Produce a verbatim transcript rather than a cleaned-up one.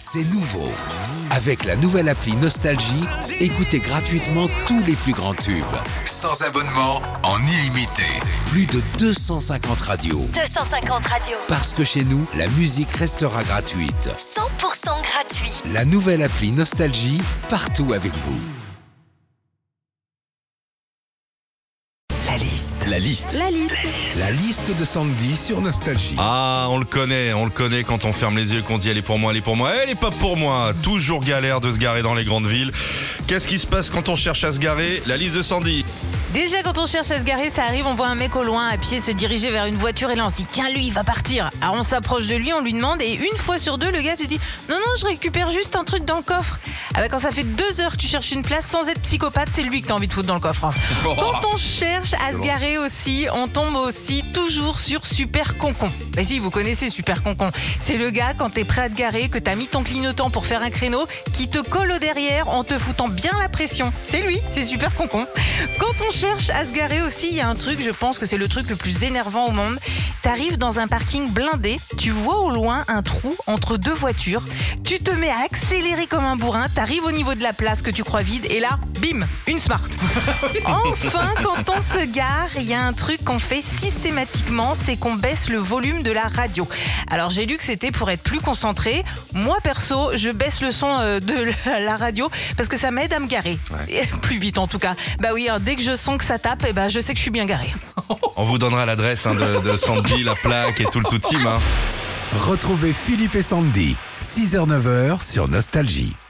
C'est nouveau. Avec la nouvelle appli Nostalgie, écoutez gratuitement tous les plus grands tubes. Sans abonnement, en illimité. Plus de deux cent cinquante radios. deux cent cinquante radios. Parce que chez nous, la musique restera gratuite. cent pour cent gratuit. La nouvelle appli Nostalgie, partout avec vous. La liste. La liste. La liste. La liste de Sandy sur Nostalgie. Ah, on le connaît, on le connaît quand on ferme les yeux et qu'on dit elle est pour moi, elle est pour moi, elle est pas pour moi. Toujours galère de se garer dans les grandes villes. Qu'est-ce qui se passe quand on cherche à se garer? La liste de Sandy. Déjà, quand on cherche à se garer, ça arrive, on voit un mec au loin à pied se diriger vers une voiture et là on se dit tiens, lui il va partir. Alors on s'approche de lui, on lui demande et une fois sur deux, le gars te dit non, non, je récupère juste un truc dans le coffre. Ah bah quand ça fait deux heures que tu cherches une place sans être psychopathe, c'est lui que t'as envie de foutre dans le coffre. Quand on cherche à se garer aussi, on tombe aussi toujours sur Super Concon. Bah si, vous connaissez Super Concon. C'est le gars, quand t'es prêt à te garer, que t'as mis ton clignotant pour faire un créneau, qui te colle au derrière en te foutant bien la pression. C'est lui, c'est Super Concon. Quand on cherche à se garer aussi, il y a un truc, je pense que c'est le truc le plus énervant au monde. T'arrives dans un parking blindé, tu vois au loin un trou entre deux voitures, tu te mets à accélérer comme un bourrin, t'arrives au niveau de la place que tu crois vide et là, bim, une Smart. Enfin, quand on se gare, il y a un truc qu'on fait systématiquement, c'est qu'on baisse le volume de la radio. Alors j'ai lu que c'était pour être plus concentré. Moi perso, je baisse le son euh, de la radio parce que ça m'aide à me garer. Ouais. Plus vite en tout cas. Bah oui, hein, dès que je sens que ça tape, eh ben, je sais que je suis bien garé. On vous donnera l'adresse hein, de, de Sandy, la plaque et tout le tout team. Hein. Retrouvez Philippe et Sandy, six heures neuf heures sur Nostalgie.